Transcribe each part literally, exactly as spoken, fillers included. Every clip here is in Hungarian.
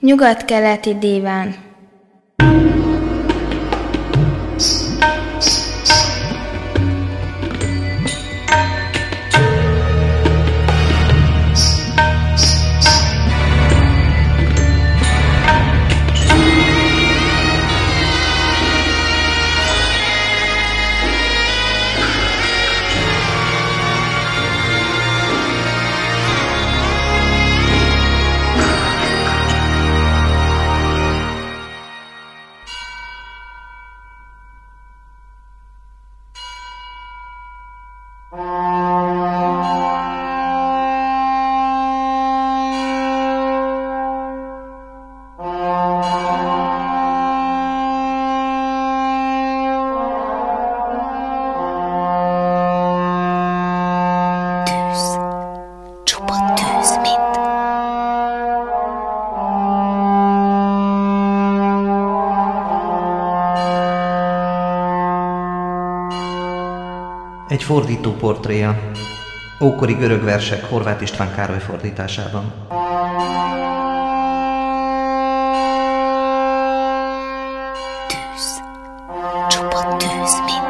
Nyugat-keleti díván. Egy fordító portréja. Ókori görög versek Horváth István Károly fordításában. Tűz. Csupa tűz mind.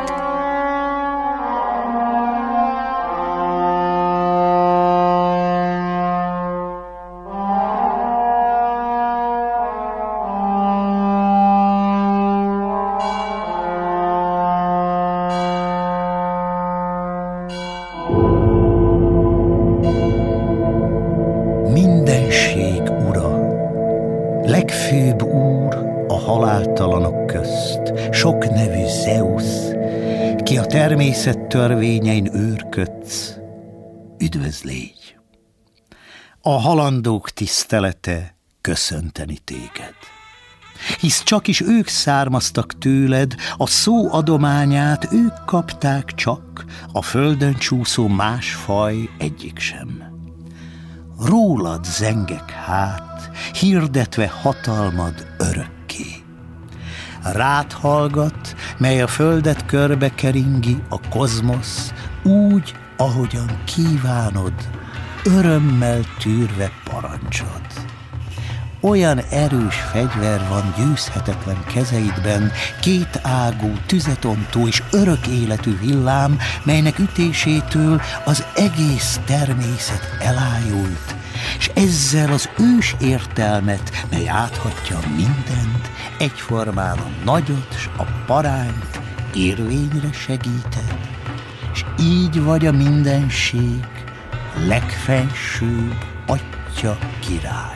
Mindenség ura, legfőbb úr a haláltalanok közt, sok nevű Zeusz, ki a természet törvényein őrködsz, üdvözlégy! A halandók tisztelete köszönteni téged, hisz csak is ők származtak tőled, a szó adományát ők kapták csak, a földön csúszó más faj egyik sem. Rólad zengek hát, hirdetve hatalmad örökké. Rád hallgat, mely a földet körbe keringi a kozmosz, úgy, ahogyan kívánod, örömmel tűrve parancsod. Olyan erős fegyver van győzhetetlen kezeidben, két ágú, tüzetontó és örök életű villám, melynek ütésétől az egész természet elájult, és ezzel az ős értelmet, mely áthatja mindent, egyformán a nagyot s a parányt érvényre segíted, és így vagy a mindenség legfensőbb Atya királya.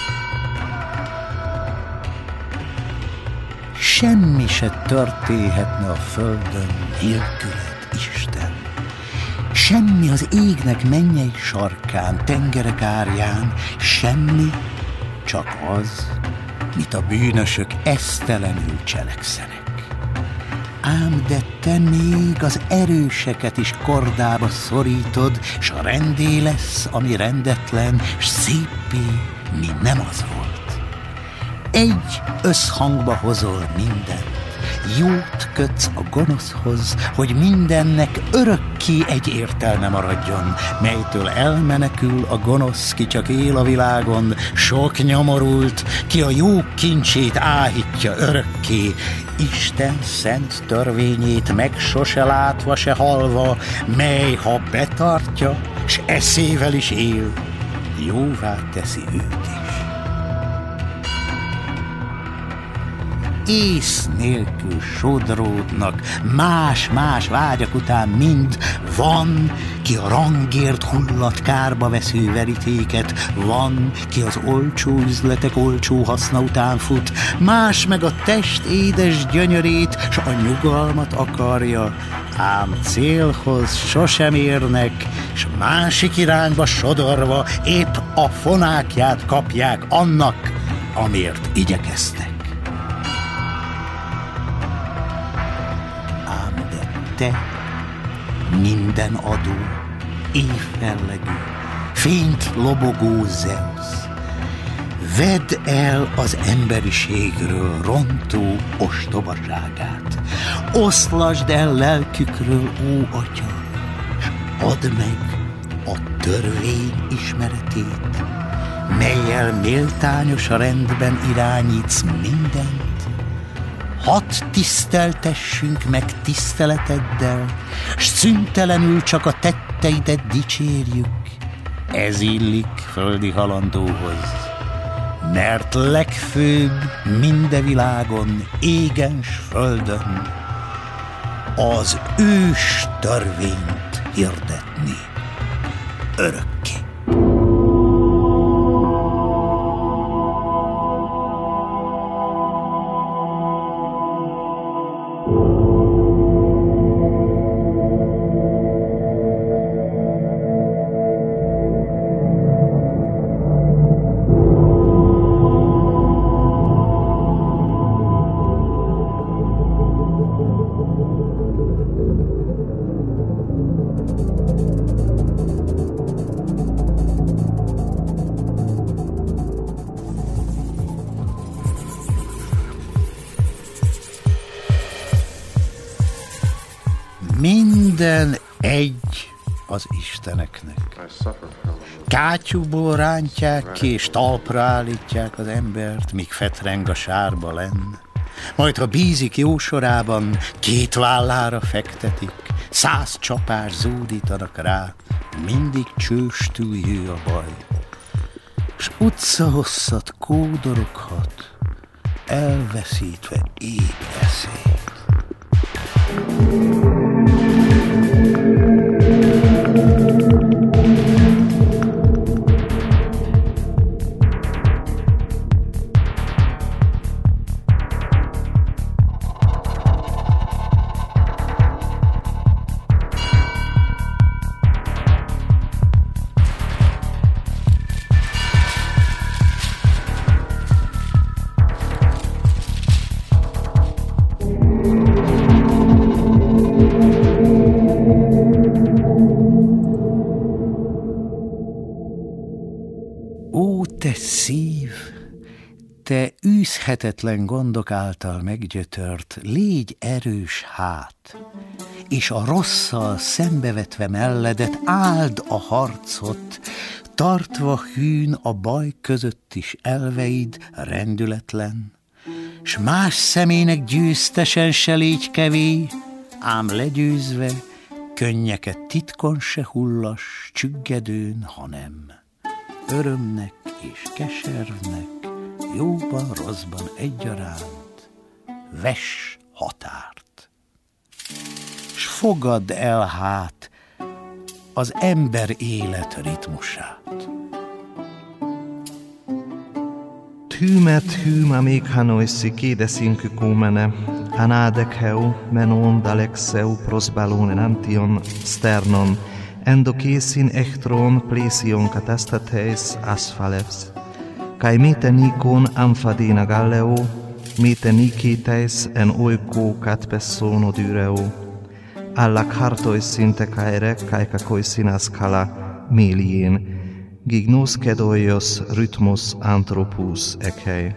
Semmi se történhetne a földön nélküled, Isten. Semmi az égnek mennyei sarkán, tengerek árján, semmi, csak az, mit a bűnösök esztelenül cselekszenek. Ám de te még az erőseket is kordába szorítod, s a rendé lesz, ami rendetlen, s szépé, mi nem az volt. Egy összhangba hozol mindent, jót kötsz a gonoszhoz, hogy mindennek örökké egy értelme maradjon, melytől elmenekül a gonosz, ki csak él a világon, sok nyomorult, ki a jó kincsét áhítja örökké, Isten szent törvényét meg sose látva, se halva, mely, ha betartja, s eszével is él, jóvá teszi őt is. Ész nélkül sodródnak, más-más vágyak után mind, van, ki a rangért hullat kárba vesző verítéket, van, ki az olcsó üzletek olcsó haszna után fut, más meg a test édes gyönyörét, s a nyugalmat akarja, ám célhoz sosem érnek, s másik irányba sodorva épp a fonákját kapják annak, amért igyekeztek. Te, minden adó, évfellegű, fényt lobogó Zeusz, vedd el az emberiségről rontó ostobaságát, oszlasd el lelkükről, ó Atya, s add meg a törvény ismeretét, mellyel méltányos rendben irányítsz mindent. Hadd tiszteltessünk meg tiszteleteddel, s szüntelenül csak a tetteidet dicsérjük. Ez illik földi halandóhoz, mert legfőbb minde világon, égen s földön az ős törvényt hirdetni örökké. Minden egy az isteneknek. Kátyúból rántják ki, és talpra állítják az embert, míg fetreng a sárba lenn. Majd, ha bízik jó sorában, két vállára fektetik, száz csapás zúdítanak rá, mindig csőstül jő a baj. S utcahosszat kódoroghat, elveszítve épp eszét. Ó, te szív, te űzhetetlen gondok által meggyötört, légy erős hát, és a rosszal szembevetve melledet áld a harcot, tartva hűn a baj között is elveid rendületlen, s más személynek győztesen se légy kevés, ám legyőzve könnyeket titkon se hullas, csüggedőn, hanem örömnek és keservnek, jóban, rosszban egyaránt, vess határt. S fogadd el hát az ember élet ritmusát. Hymet hyma mekanoissi kidesinky kumene, anadecheu menon dalexeu prosbalonen antion sternon, endokesin echtron plesion katastatheis asphaleps, kai mite nikon amphadina galleo, mite nikites en oiko katpessono dyreo, alla kartoisin te kaire kaikakoisin askala melien, gignos kedoios rythmos anthropus ekei.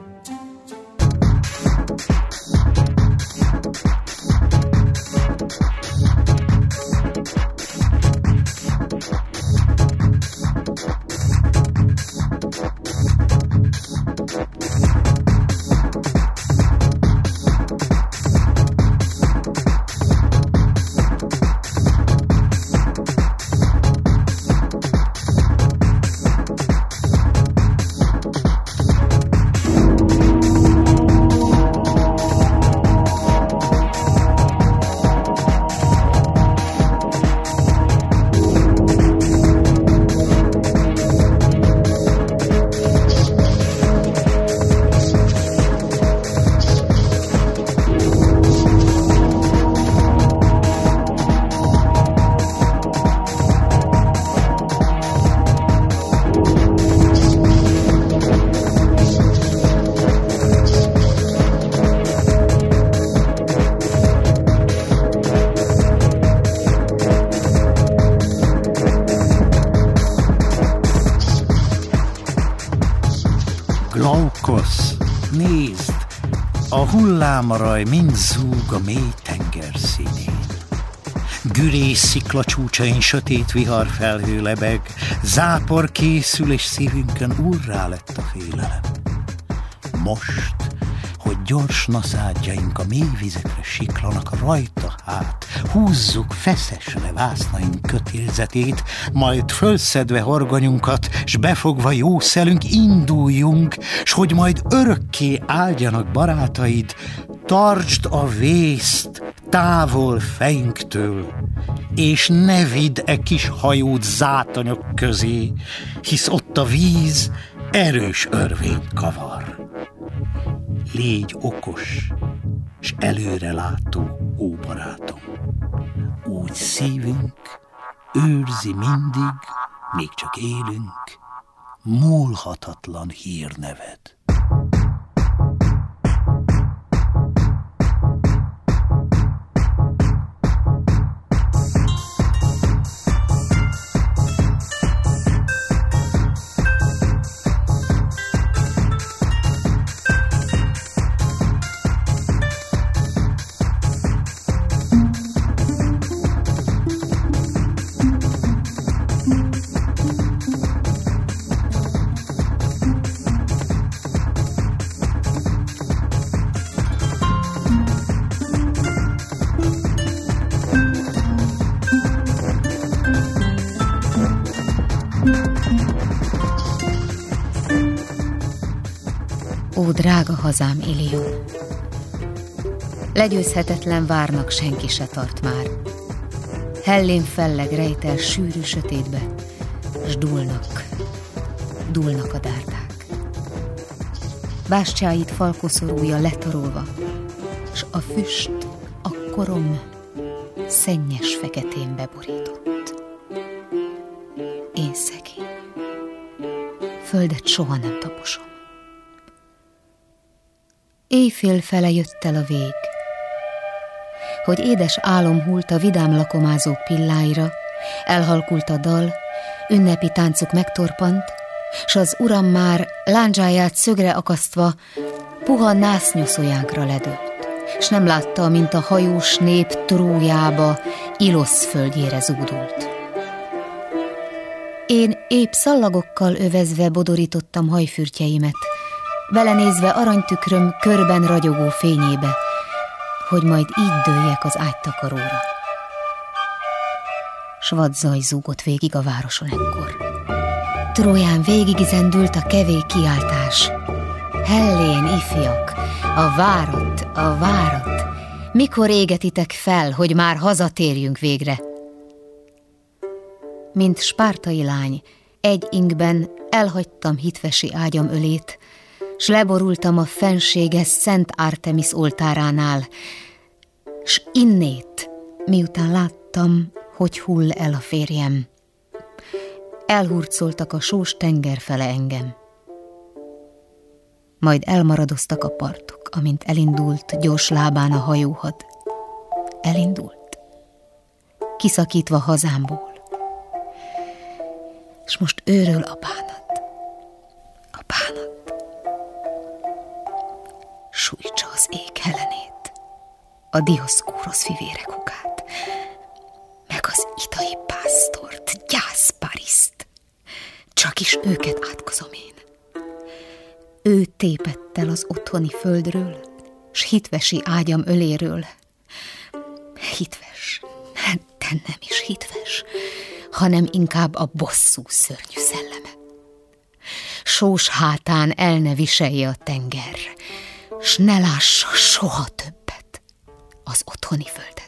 Glaukosz, nézd, a hullámaraj mind zúg a mély tenger színén. Gürés szikla csúcsain sötét vihar felhő lebeg, zápor készül, és szívünkön úrrá lett a félelem. Most, hogy gyors naszádjaink a mély vizekre siklanak, rajta hát húzzuk feszesre vásznaink kötélzetét, majd fölszedve horgonyunkat, s befogva jó szelünk induljunk, s hogy majd örökké áldjanak barátaid, tartsd a vészt távol fejünktől, és ne vidd e kis hajót zátonyok közé, hisz ott a víz erős örvény kavar. Légy okos, s előrelátó, ó barátom, úgy szívünk őrzi mindig, még csak élünk, múlhatatlan hírneved. Ó, drága hazám, Ilion! Legyőzhetetlen várnak senki se tart már. Hellén felleg rejtel sűrű sötétbe, s dúlnak, dúlnak a dárdák. Bástyáit falkoszorúja letarolva, s a füst a korom szennyes feketén beborított. Én szegény, földet soha nem taposom. Éjfél fele jött el a vég, hogy édes álom hult a vidám lakomázók pilláira, elhalkult a dal, ünnepi táncuk megtorpant, s az uram már lándzsáját szögre akasztva puha násznyoszójánkra ledőlt, s nem látta, mint a hajós nép Trójába, Ilosz földjére zúdult. Én épp szallagokkal övezve bodorítottam hajfürtjeimet, belenézve aranytükröm körben ragyogó fényébe, hogy majd így dőljek az ágytakaróra. S vad zaj zúgott végig a városon ekkor. Tróján végig zendült a kevély kiáltás. Hellén, ifjak, a várat, a várat, mikor égetitek fel, hogy már hazatérjünk végre? Mint spártai lány, egy ingben elhagytam hitvesi ágyam ölét, s leborultam a fenséges Szent Artemis oltáránál, s innét, miután láttam, hogy hull el a férjem, elhurcoltak a sós tenger fele engem. Majd elmaradoztak a partok, amint elindult gyors lábán a hajóhad. Elindult, kiszakítva hazámból. És most őről a bánat, a bánat. Sújtsa az ég Helenét, a Dioszkúrosz fivérek hugát, meg az idai pásztort, Gyászpariszt. Csak is őket átkozom én. Ő tépett el az otthoni földről, s hitvesi ágyam öléről. Hitves, de nem is hitves, hanem inkább a bosszú szörnyű szelleme. Sós hátán el ne viselje a tenger, s ne lássa soha többet az otthoni földet.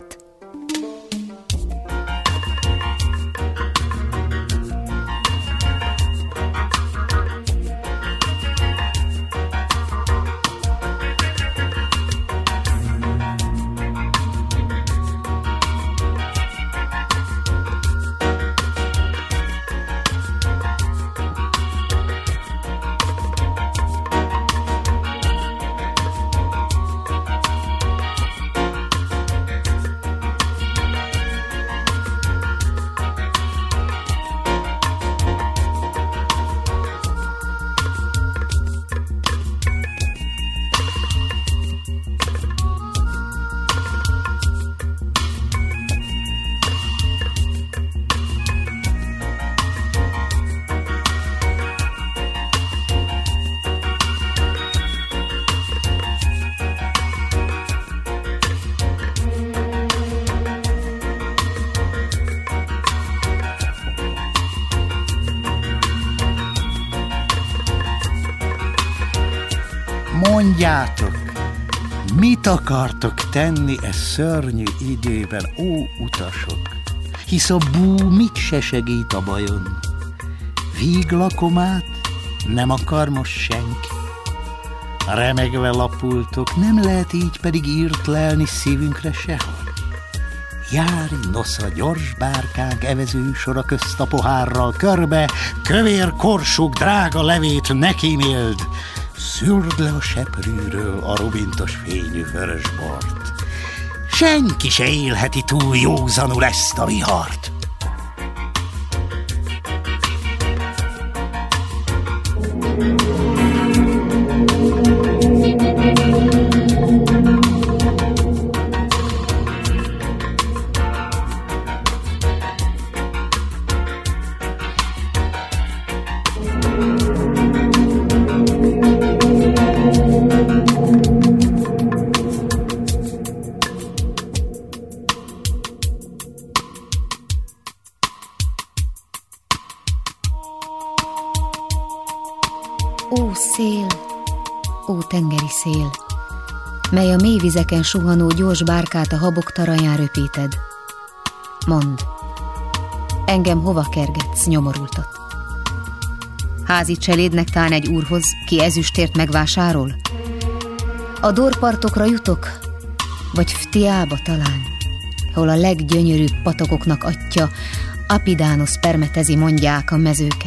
mondjátok, mit akartok tenni e szörnyű időben, ó utasok? Hisz a bú mit se segít a bajon. Víglakomát nem akar most senki. Remegve lapultok, nem lehet így pedig írt lelni szívünkre sehol. Járj, nosza, gyors bárkánk evező sora közt a pohárral körbe, kövér korsuk drága levét nekíméld, szűrd le a seprűről a rubintos fényű vörösbort. Senki se élheti túl józanul ezt a vihart. Ó szél, ó tengeri szél, mely a mély vizeken suhanó gyors bárkát a habok taraján röpíted. Mondd, engem hova kergetsz nyomorultat? Házi cselédnek tán egy úrhoz, ki ezüstért megvásárol? A dorpartokra jutok, vagy Ftiába talán, hol a leggyönyörűbb patakoknak atya, Apidánosz permetezi mondják a mezőket.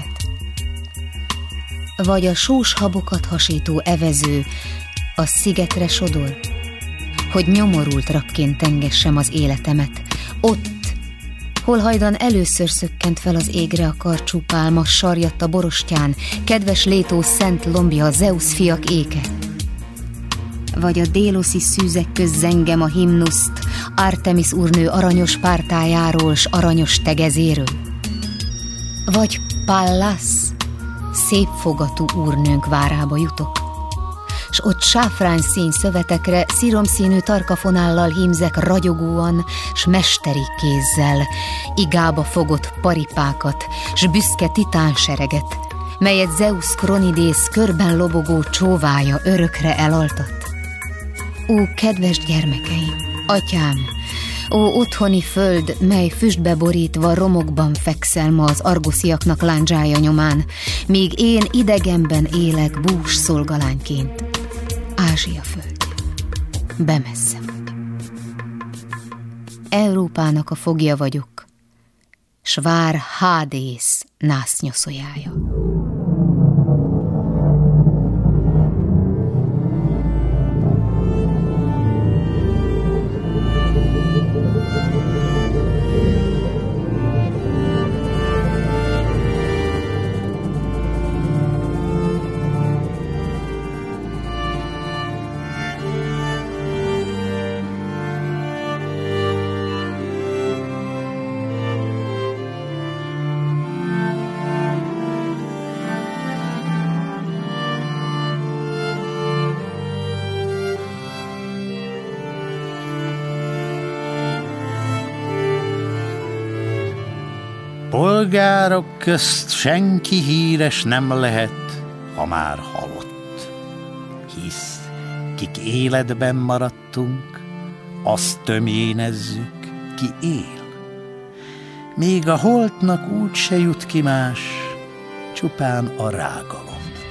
Vagy a sós habokat hasító evező a szigetre sodor, hogy nyomorult rabként tengessem az életemet. Ott, hol hajdan először szökkent fel az égre a karcsú pálma, sarjadt a borostyán, kedves Létó szent lombja, Zeusz fiak éke. Vagy a déloszi szűzek köz zengem a himnuszt, Artemis úrnő aranyos pártájáról s aranyos tegezéről. Vagy Pallas, szép fogatú úrnőnk várába jutok, s ott sáfrány szín szövetekre sziromszínű tarkafonállal hímzek ragyogóan, s mesteri kézzel, igába fogott paripákat, s büszke titánsereget, melyet Zeusz Kronidész körben lobogó csóvája örökre elaltat. Ó, kedves gyermekeim, atyám, ó, otthoni föld, mely füstbe borítva romokban fekszel ma az argosziaknak lándzsája nyomán, míg én idegenben élek bús szolgalányként. Ázsia földje, bemessze vagy. Európának a fogja vagyok, s vár Hádész násznyoszójája. Polgárok közt senki híres nem lehet, ha már halott. Hisz, kik életben maradtunk, azt tömjénezzük, ki él. Még a holtnak úgy se jut ki más, csupán a rágalom.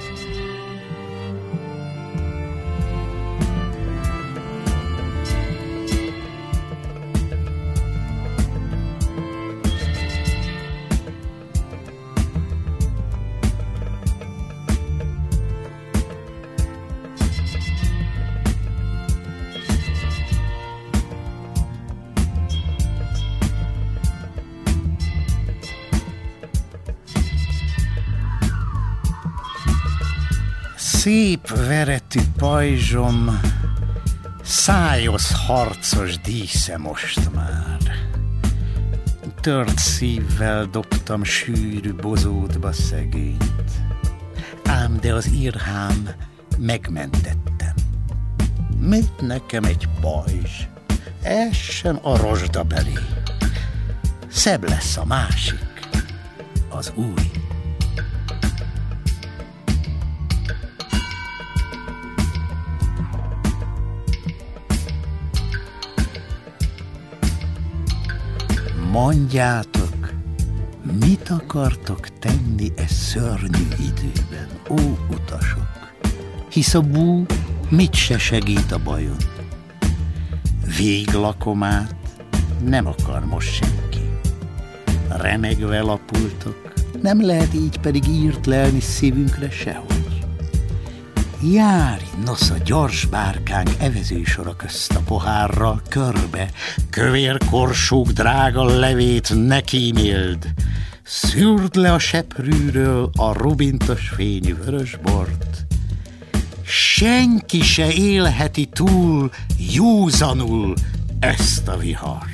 Szép veretű pajzsom, szájosz harcos dísze most már. Tört szívvel dobtam sűrű bozótba szegényt, ám de az irhám megmentettem. Mit nekem egy pajzs, essen a rozsda belé. Szebb lesz a másik, az új. Mondjátok, mit akartok tenni e szörnyű időben, ó utasok? Hisz a bú mit se segít a bajon. Véglakomát nem akar most senki. Remegve lapultok, nem lehet így pedig írt lelni szívünkre sehogy. Járj, nosza, gyors bárkánk evezősora közt a pohárral körbe, kövér korsók drága levét ne kíméld, szűrd le a seprűről a rubintos fényű vörös bort. Senki se élheti túl józanul ezt a vihart.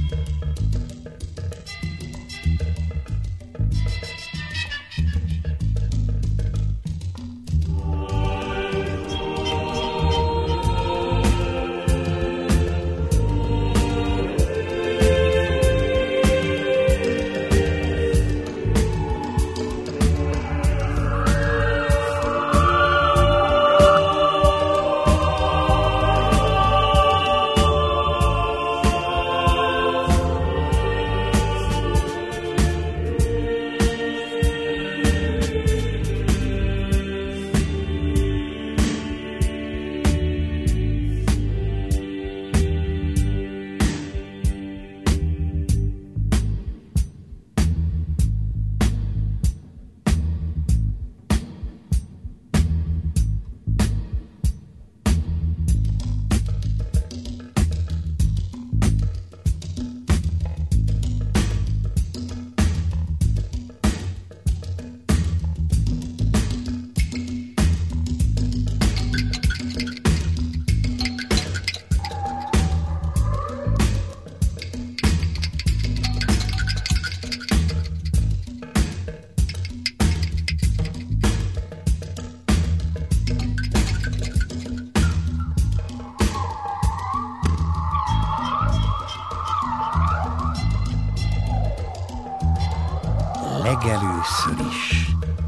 Legelőször is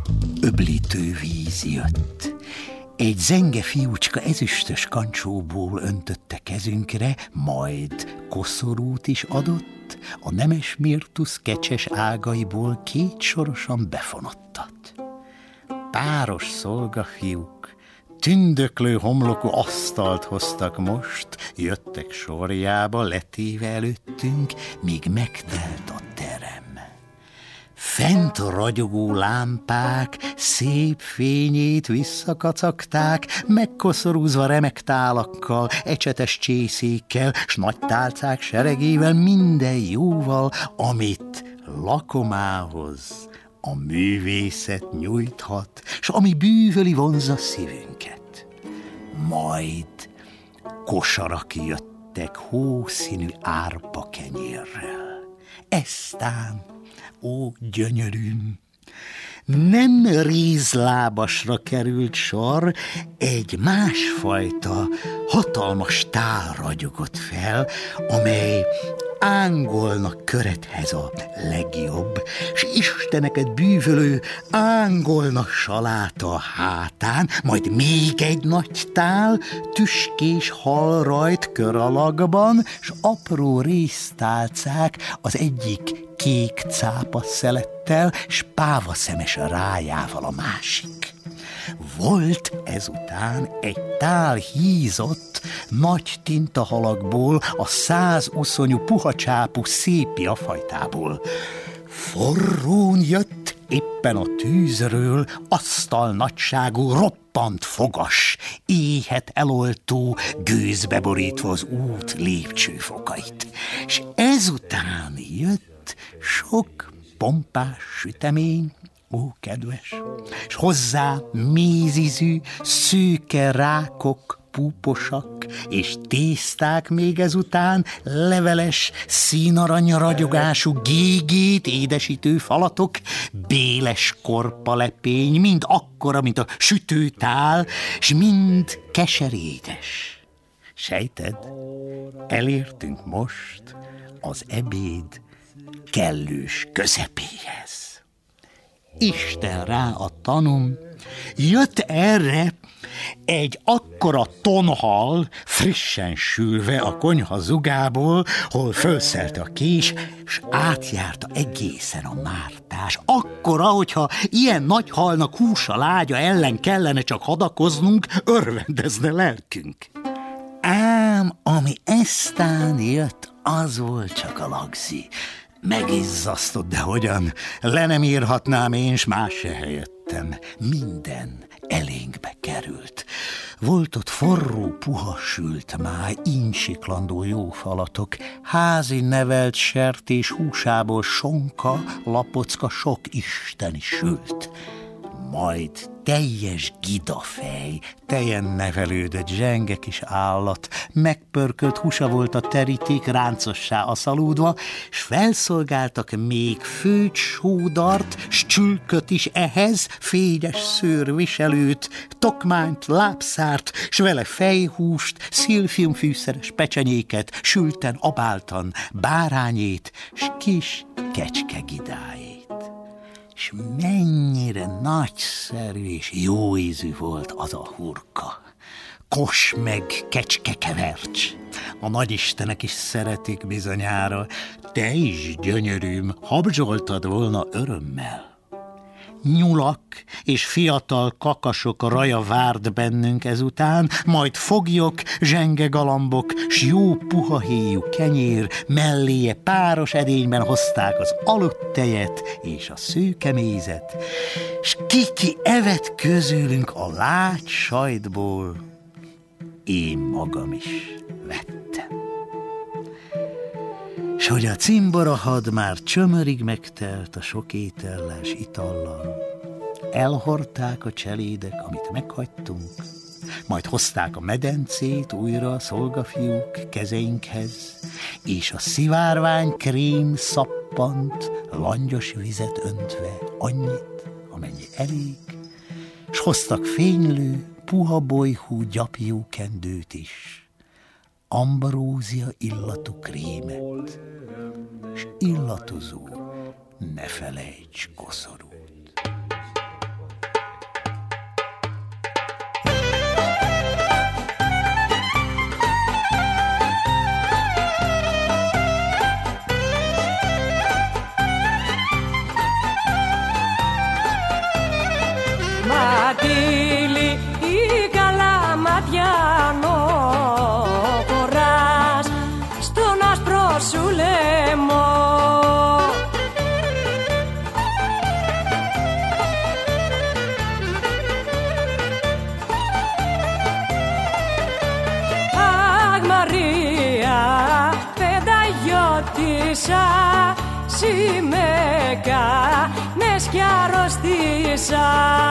öblítő víz jött. Egy zenge fiúcska ezüstös kancsóból öntötte kezünkre, majd koszorút is adott, a nemes mirtusz kecses ágaiból két sorosan befonottat. Páros szolgafiúk, tündöklő homlokú asztalt hoztak most, jöttek sorjába letéve előttünk, míg megtelt a terem. Fent ragyogó lámpák szép fényét visszakacagták, megkoszorúzva remek tálakkal, ecsetes csészékkel, s nagy tálcák seregével, minden jóval, amit lakomához a művészet nyújthat, s ami bűvöli vonzza szívünket. Majd kosarak jöttek hószínű árpa kenyérrel. Eztán, ó, gyönyörűm, nem rízlábasra került sor, egy másfajta hatalmas tál ragyogott fel, amely ángolnak körethez a legjobb, s isteneket bűvölő ángolna saláta a hátán, majd még egy nagy tál, tüskés halrajt kör alakban, s apró résztálcák az egyik kék cápa szelettel, s pávaszemes rájával a másik. Volt ezután egy tál hízott nagy tintahalakból, a százuszonyú puhacsápú szépia fajtából. Forrón jött éppen a tűzről asztal nagyságú roppant fogas, éhet eloltó, gőzbe borítva az út lépcsőfokait. S ezután jött sok pompás sütemény, ó, kedves, s hozzá mézízű, szőke rákok, púposak, és tészták még ezután, leveles, színarany ragyogású gégét édesítő falatok, béles korpalepény, mind akkora, mint a sütőtál, s mind keserédes. Sejted, elértünk most az ebéd kellős közepéhez. Isten rá a tanom, Jött erre egy akkora tonhal, frissen sülve a konyha zugából, hol fölszelte a kés, s átjárta egészen a mártás. Akkora, hogyha ilyen nagy halnak húsa lágya ellen kellene csak hadakoznunk, örvendezne lelkünk. Ám ami eztán jött, az volt csak a lagzi. Megizzasztott, de hogyan? Le nem írhatnám én, s más se helyettem. Minden elénkbe került. Volt ott forró, puha sült máj, incsiklandó jó falatok, házi nevelt sertés húsából sonka, lapocka, sok isteni sült. Majd teljes gidafej, tejen nevelődött zsenge kis állat, megpörkölt húsa volt a teríték, ráncossá aszalódva, s felszolgáltak még főt, sódart, s csülköt is ehhez, fényes szőrviselőt, tokmányt, lábszárt, s vele fejhúst, szilfiumfűszeres pecsenyéket, sülten, abáltan, bárányét, s kis kecskegidájét. És mennyire nagyszerű és jó ízű volt az a hurka. Kos meg kecskekevercs. A nagyistenek is szeretik bizonyára. Te is, gyönyörűm, habzsoltad volna örömmel. Nyulak és fiatal kakasok raja várd bennünk ezután, majd foglyok, zsengegalambok, s jó puha héjú kenyér, melléje páros edényben hozták az aludt tejet és a szőkemézet, s kiki evett közülünk a lágy sajtból, én magam is vettem. S hogy a cimborahad már csömörig megtelt a sok étellel s itallal, elhordták a cselédek, amit meghagytunk, majd hozták a medencét újra a szolgafiúk kezeinkhez, és a szivárvány krém szappant, langyos vizet öntve annyit, amennyi elég, s hoztak fénylő, puha bolyhú gyapjú kendőt is, ambrózia illatú krémet, s illatozó, ne felejts koszorút. Ματήλι ή καλαματιάνο χωράς στον άσπρο σου λαιμό. Αχ Μαρία, πενταγιώτησα, σημαίκα, μες κι αρρωστήσα.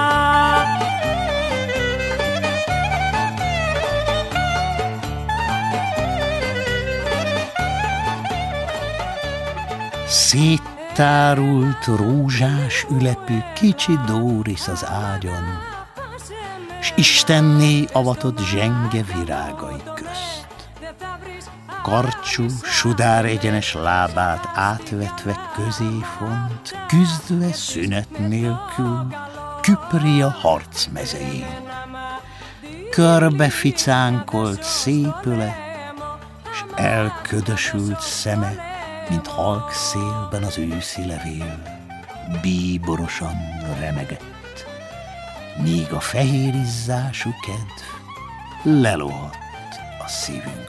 Széttárult rózsás ülepű kicsi Dóris az ágyon, s Istenné avatott zsenge virágai közt. Karcsú, sudár egyenes lábát átvetve közé font, küzdve szünet nélkül, Küpria harcmezején. Körbe ficánkolt szépöle, s elködösült szeme, mint halk szélben az őszi levél, bíborosan remegett, míg a fehér izzású kedv lelohadt a szívünkben.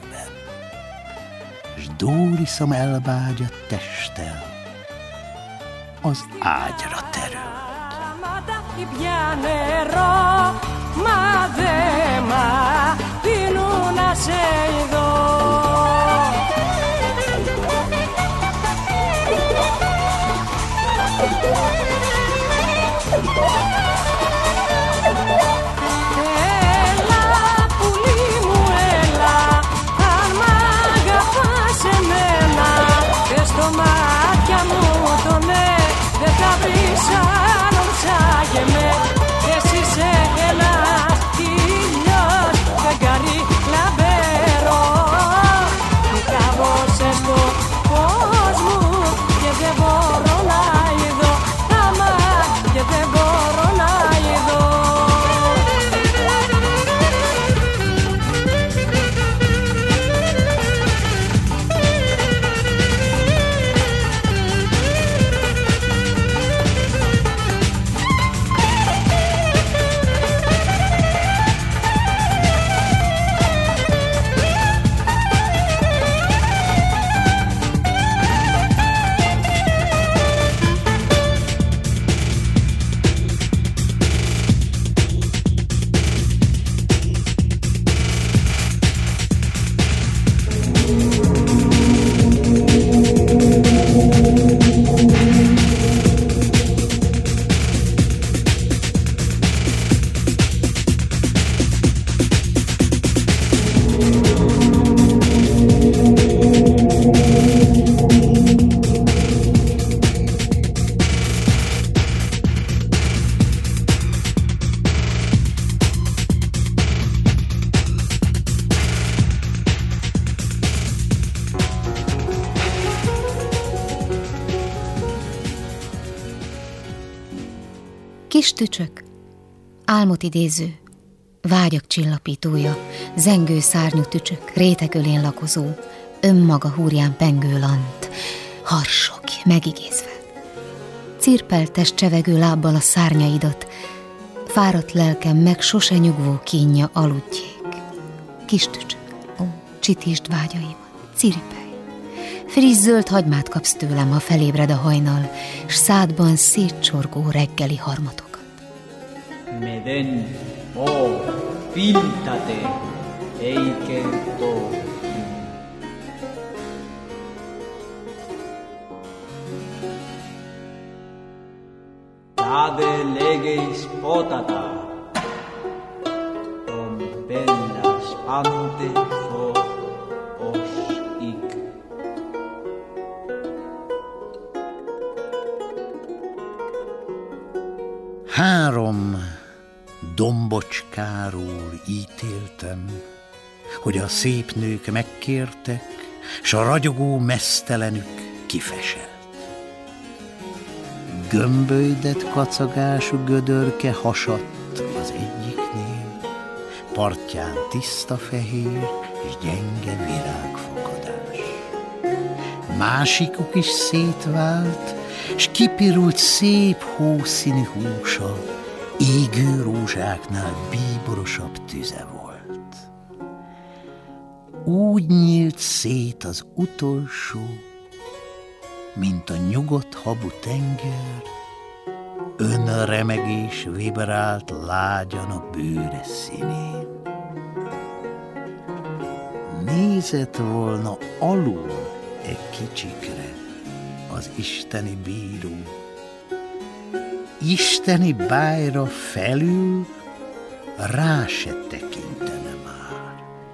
S Dóriszom elvágyott testtel az ágyra terült. Έλα πουλί μου έλα, αν μ' αγαπάς εμένα, και στο μάτια μου το ναι, δεν θα βρεις άλλον σαν και με. Εσύ είσαι ένας ήλιος Kis tücsök, álmot idéző, vágyak csillapítója, zengő szárnyú tücsök, rétegölén lakozó, önmaga húrján pengő lant, harsog, megigézve. Cirpeltes csevegő lábbal a szárnyaidat, fáradt lelkem meg sose nyugvó kínja aludjék. Kis tücsök, ó, csitítsd vágyaimat, ciripelj. Friss zöld hagymát kapsz tőlem, ha felébred a hajnal, s szádban szétcsorgó reggeli harmatokat. Meden, ó, filtate, eikerto. Tade legeis potata, tom bellas ante fo os ik. Három dombocskáról ítéltem, hogy a szép nők megkértek, s a ragyogó meztelenük kifeselt. Gömbölydett kacagású gödörke hasadt az egyiknél, partján tiszta fehér és gyenge virágfakadás. Másikuk is szétvált, s kipirult szép hószínű húsa, égő rózsáknál bíborosabb tüze volt. Úgy nyílt szét az utolsó, mint a nyugodt habú tenger, önremegés vibrált lágyan a bőre színén. Nézett volna alul egy kicsikre az isteni bíró, isteni bájra felül rá se tekintene már.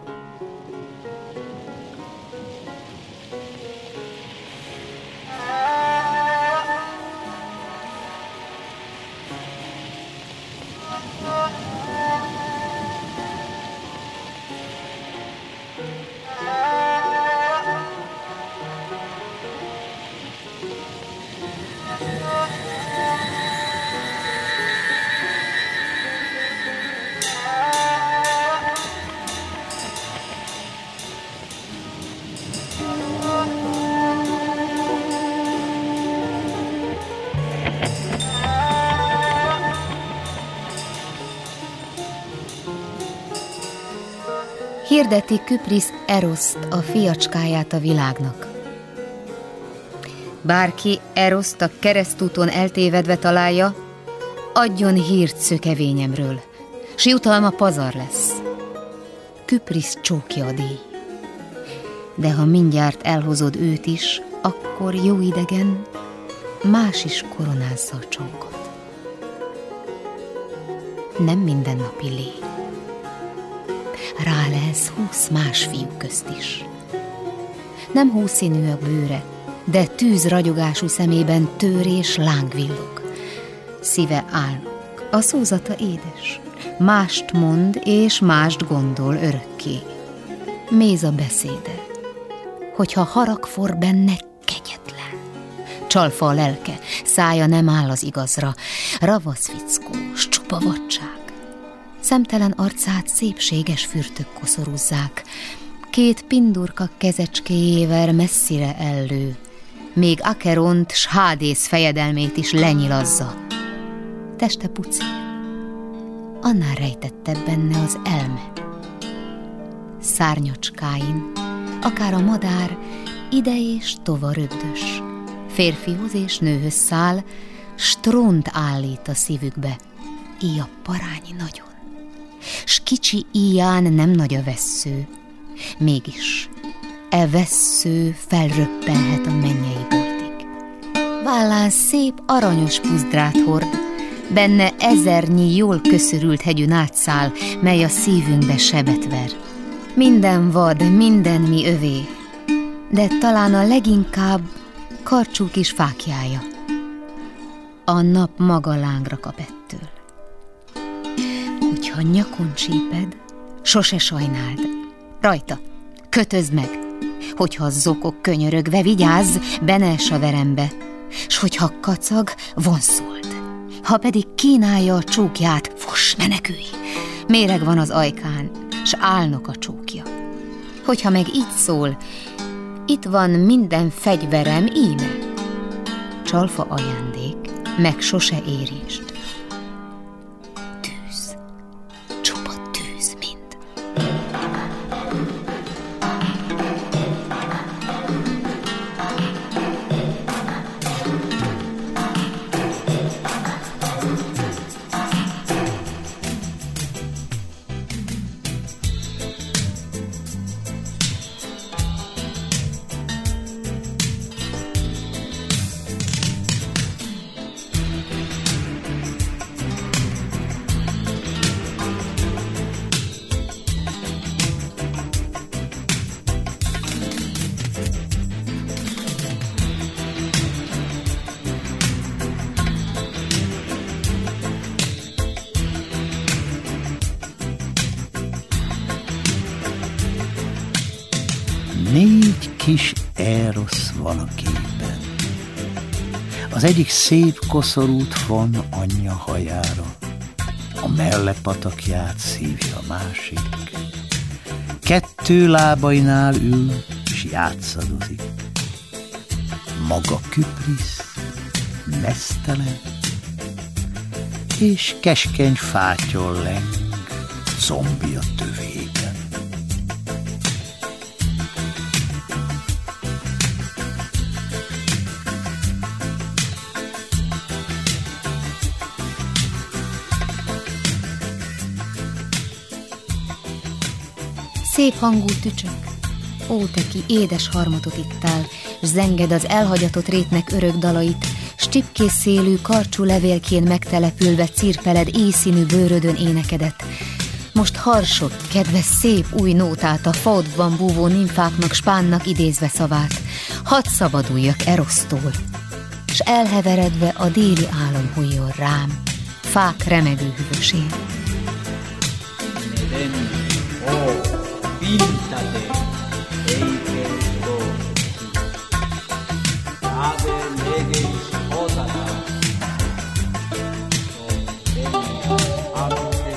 Hirdeti Küprisz Eroszt, a fiacskáját a világnak. Bárki Eroszt a keresztúton eltévedve találja, adjon hírt szökevényemről, s jutalma pazar lesz. Küprisz csókja a díj. De ha mindjárt elhozod őt is, akkor jó idegen, más is koronázza a csókot. Nem mindennapi lény. Rá lesz húsz más fiú közt is. Nem hószínű a bőre, de tűzragyogású szemében tör és láng villog. Szíve állok, a szózata édes, mást mond és mást gondol örökké. Méz a beszéde, hogyha harag for benne, kegyetlen. Csalfa a lelke, szája nem áll az igazra, ravasz fickó, s csupa vadság. Szemtelen arcát szépséges fürtök koszorúzzák, két pindurka kezecskéjével messzire ellő, még Akeront s Hádész fejedelmét is lenyilazza. Teste pucér, annál rejtettebb benne az elme. Szárnyacskáin, akár a madár, ide és tova rögdös, férfihoz és nőhöz száll, s trónt állít a szívükbe, így a parányi nagyon. S kicsi íján nem nagy a vessző, mégis e vessző felröppenhet a mennyei boltig. Vállán szép aranyos puzdrát hord, benne ezernyi jól köszörült hegyű nátszál, mely a szívünkbe sebet ver. Minden vad, minden mi övé, de talán a leginkább karcsú kis fáklyája. A nap maga lángra kap ettől. Hogyha nyakon csíped, sose sajnáld. Rajta, kötözd meg. Hogyha zokog könyörögve, vigyázz, be ne ess a verembe. S hogyha kacag, vonszold. Ha pedig kínálja a csókját, fuss, menekülj! Méreg van az ajkán, s álnok a csókja. Hogyha meg így szól, itt van minden fegyverem, íme. Csalfa ajándék, meg sose érést. Tűz, csupa tűz mind. Négy kis Erosz van a képen. Az egyik szép koszorút von anyja hajára, a melle patakját szívja a másik. Kettő lábainál ül, s játszadozik. Maga Küprisz, meztelen, és keskeny fátyol leng, zombi a tövében. Szép hangú tücsök, ó, te ki édes harmatot ittál, s zenged az elhagyatott rétnek örök dalait, s csipkés szélű karcsú levélkén megtelepülve cirpeled éjszínű bőrödön énekedet. Most harsott, kedves szép új nótát a faodban búvó nimfáknak, spánnak idézve szavát, hadd szabaduljak Erosztól, s elheveredve a déli álom hújjon rám, fák remegő hűvösén. Píntate, eikä ave legeis otata, ante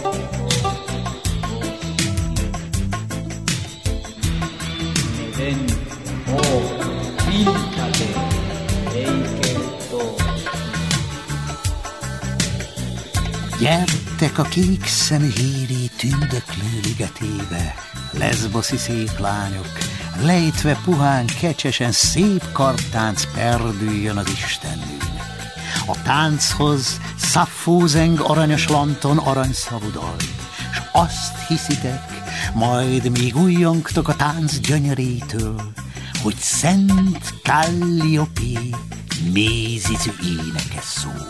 meden o píntate, eikä Gyertek a kék szemű híri tündöklő ligetébe, leszboszi szép lányok, lejtve puhán kecsesen szép kartánc perdüljön az istennőnek. A tánchoz Szaffó zeng aranyos lanton aranyszavú dalt, s azt hiszitek, majd még újjongtok a tánc gyönyörétől, hogy Szent Kalliopé mézizű éneke szól.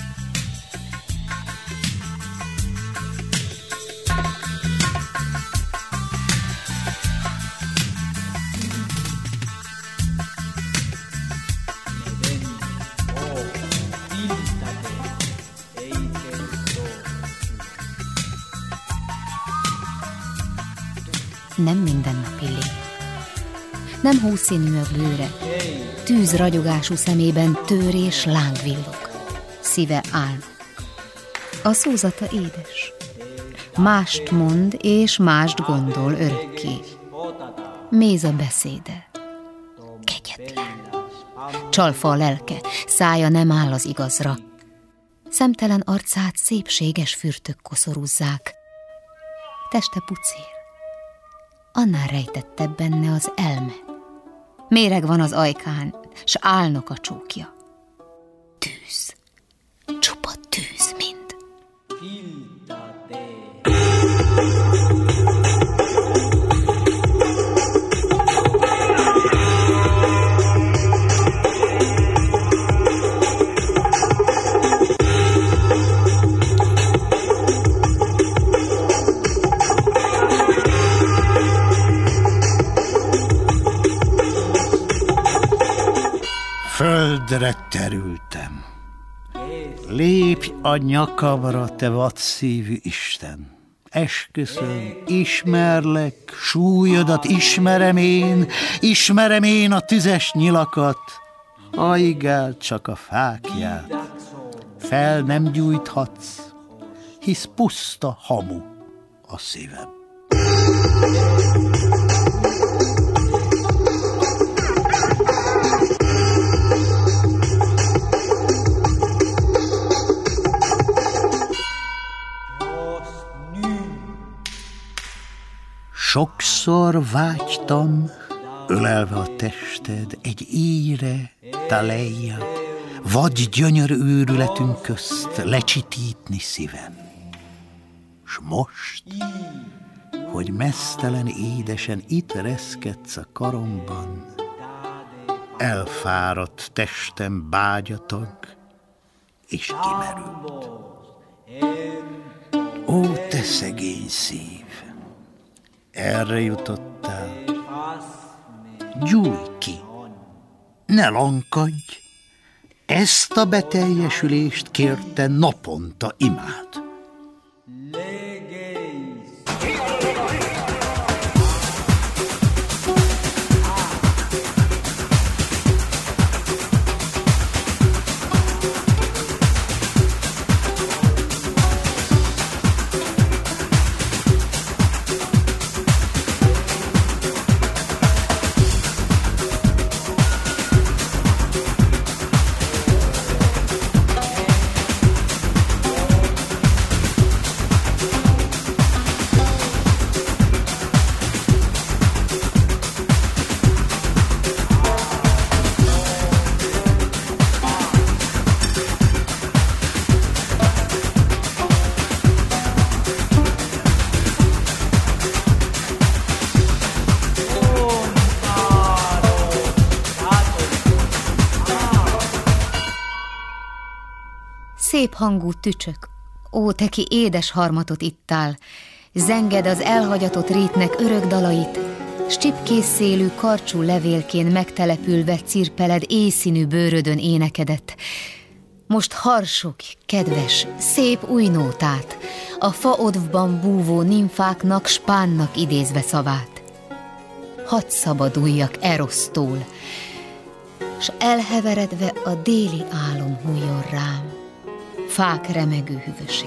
Nem mindennapi lény. Nem hószínű a bőre, tűz ragyogású szemében tőr és láng villog. Szíve álmok. A szózata édes. Mást mond és mást gondol örökké. Méz a beszéde. Kegyetlen. Csalfa a lelke, szája nem áll az igazra. Szemtelen arcát szépséges fürtök koszorúzzák. Teste pucér. Annál rejtettebb benne az elme. Méreg van az ajkán, s álnok a csókja. Tűz, csupa tűz mind. Földre terültem. Lépj a nyakamra, te vadszívű Isten. Esküszöm, ismerlek, súlyodat ismerem én, ismerem én a tüzes nyilakat, haigál csak a fákját, fel nem gyújthatsz, hisz puszta hamu a szívem. Sokszor vágytam, ölelve a tested, egy éjre, Taleia, vagy gyönyör őrületünk közt lecsitítni szívem. S most, hogy meztelen édesen itt reszkedsz a karomban, elfáradt testem bágyatag, és kimerült. Ó, te szegény szív, erre jutottál, gyújj ki, ne lankadj, ezt a beteljesülést kérte naponta imád. Szép hangú tücsök, ó, te ki édes harmatot ittál, zenged az elhagyatott rétnek örök dalait, s csipkés szélű karcsú levélkén megtelepülve cirpeled éjszínű bőrödön énekedet. Most harsogj, kedves, szép új nótát, a faodvban búvó nimfáknak, spánnak idézve szavát. Hadd szabaduljak Erosztól, s elheveredve a déli álom hújjon rám, fák remegő hűvöség.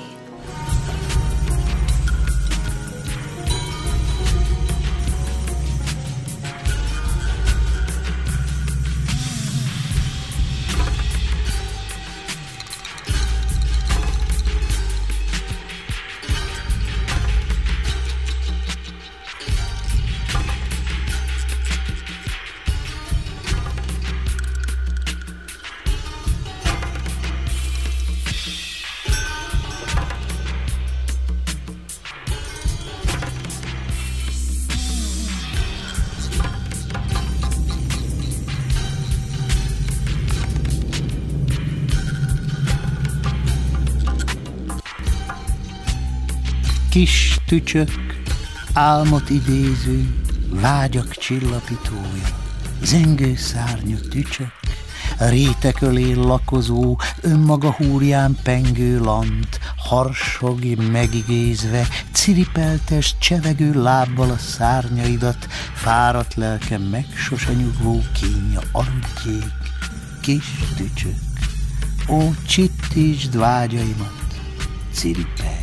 Kis tücsök, álmot idéző, vágyak csillapítója, zengő szárnyú tücsök, rétekölén lakozó, önmaga húrján pengő lant, harsogj megigézve, ciripeltes, csevegő lábbal a szárnyaidat, fáradt lelkem meg sose nyugvó kínja, aludjék, kis tücsök, ó, csittítsd vágyaimat, ciripelj.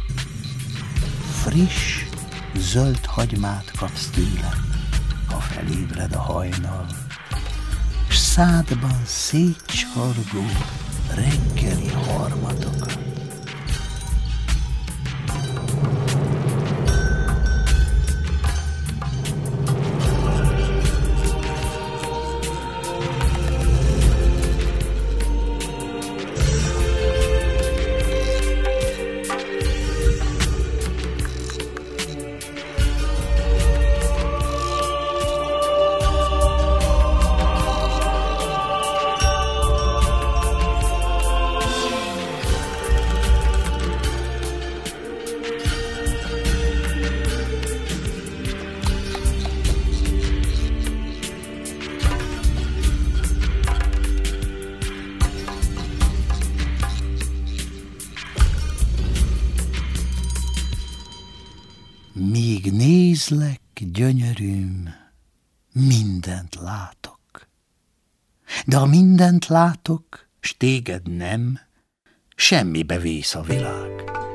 Friss, zöld hagymát kapsz tőlem, ha felébred a hajnal, s szádban szétcsorgó reggeli harmatokat. Míg nézlek, gyönyörűm, mindent látok. De ha mindent látok, s téged nem, semmibe vész a világ.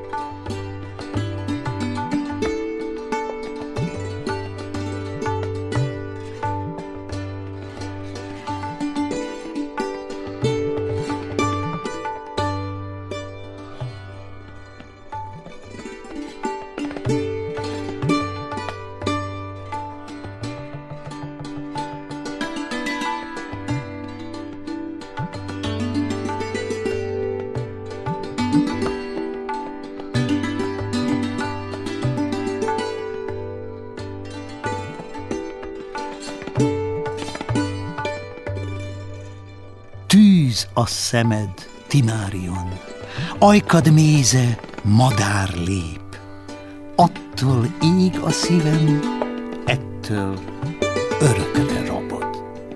Tűz a szemed, Timárion, ajkad méze, madár lép. Attól ég a szívem, ettől örökre rabod.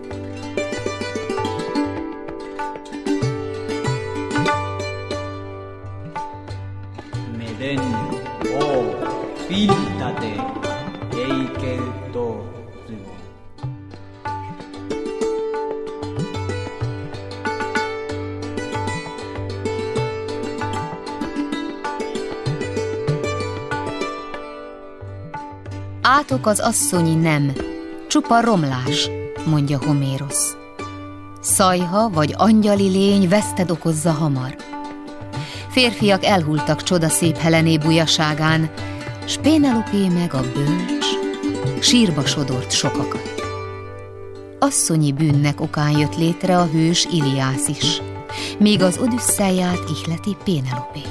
Meden, ó, píntate, eikelto. Átok az asszonyi nem, csupa romlás, mondja Homérosz. Szajha vagy angyali lény veszted okozza hamar. Férfiak elhultak csodaszép Helené bujaságán, s Pénelopé meg a bölcs sírba sodort sokakat. Asszonyi bűnnek okán jött létre a hős Iliász is, míg az Odüsszeiát ihleti Pénelopé.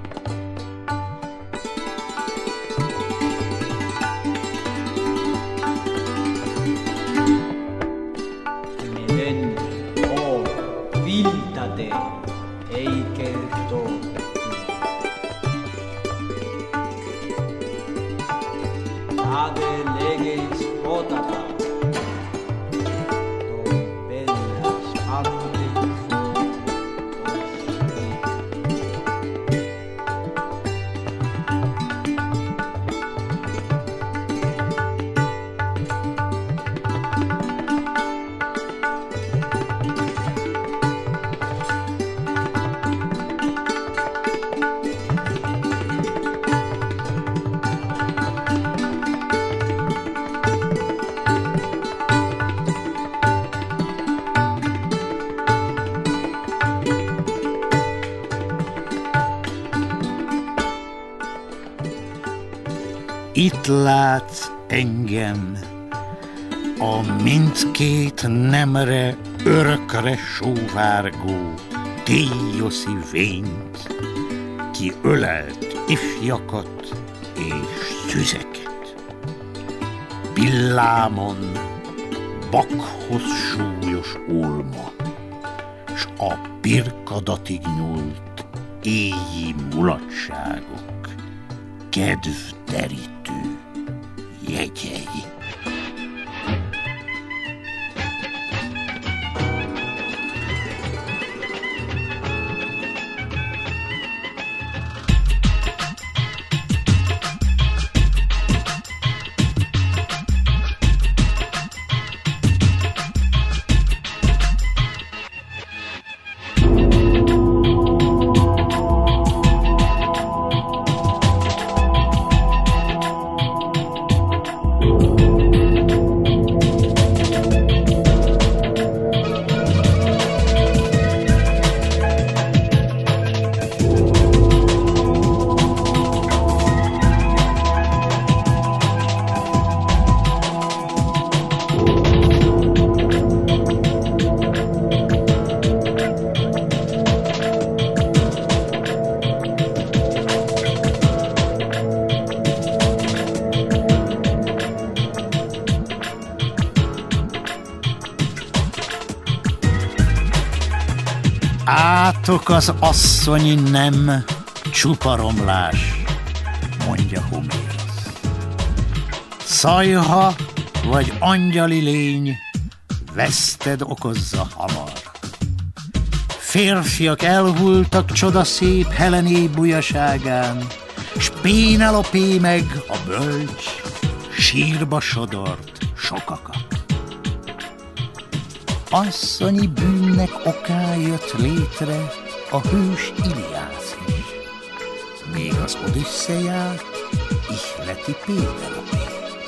Itt látsz engem, a mindkét nemre örökre sóvárgó Téjoszi vényt, ki ölelt ifjakat és szüzeket. Pillámon bakhoz súlyos ulma, s a pirkadatig nyúlt éji mulatságok, kedvderítő jegyei. Átok az asszonyi nem, csupa romlás, mondja Homérosz. Szajha vagy angyali lény, veszted okozza hamar. Férfiak elhultak csodaszép Helené bujaságán, s Pénelopé meg a bölcs sírba sodort sokakat. Asszonyi bűnnek okán jött létre a hős Iliász is, még az Odüsszeiát ihleti Pénelope.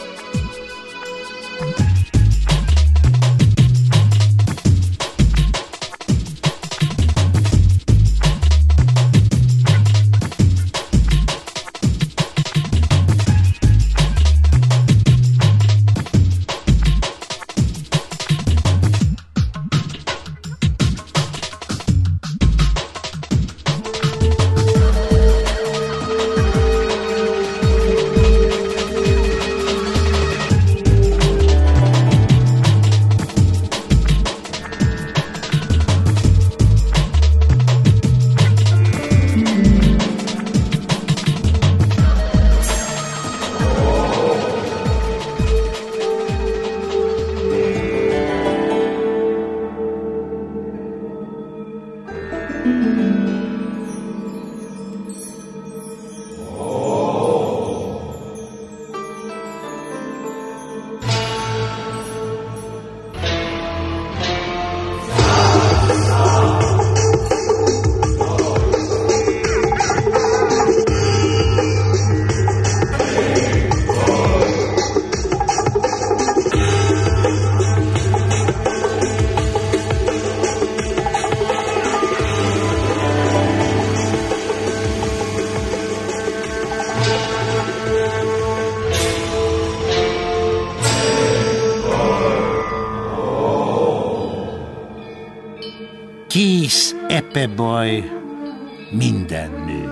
Kész epe baj minden nő.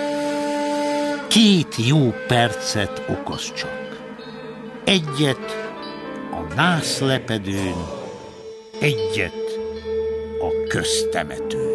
Két jó percet okoz csak. Egyet a nászlepedőn, egyet a köztemetőn.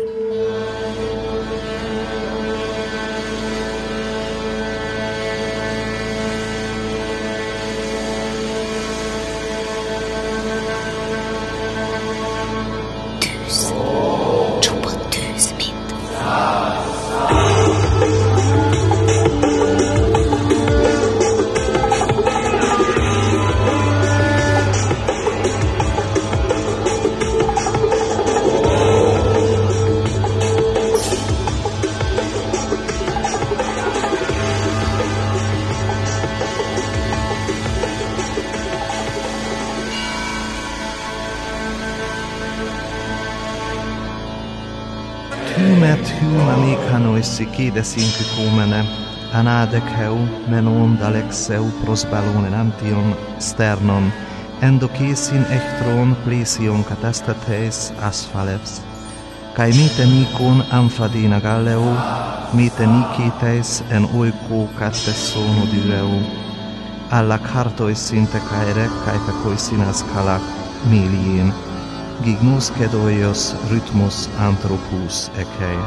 Hymet hyma mikhanoissi kiidesinky kuumene, anadekheu menon dalexeu prosbalonen antion sternon, endokisin echtron plision katastatheis asphaleps. Kai mite nikon amphadina galleu, mite nikiteis en oiko kattessono dyreu, alla kartoisin te kaire kaipekoisin askalak milien. Gignus kedoios rythmus anthropus ekei.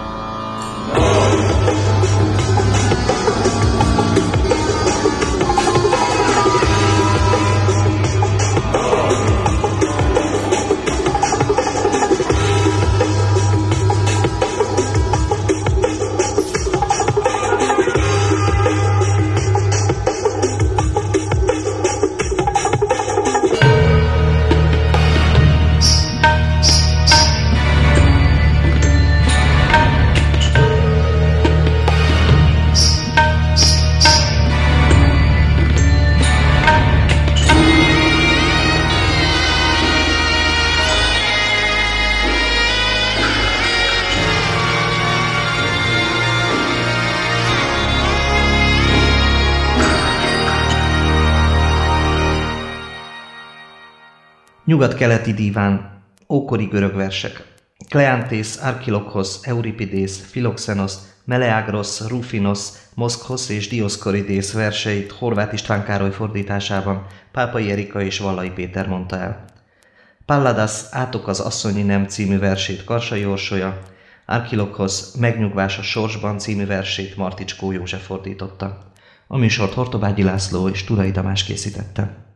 Nyugat-keleti díván, ókori görög versek. Kleántész, Arkilokhosz, Euripidész, Philoxenos, Meleagros, Rufinos, Moszkhosz és Dioszkoridész verseit Horváth István Károly fordításában Pápai Erika és Vallai Péter mondta el. Palladas Átok az asszonyi nem című versét Karsai Orsolya, Arkilokhosz Megnyugvás a sorsban című versét Marticskó József fordította. A műsort Hortobágyi László és Turai Tamás készítette.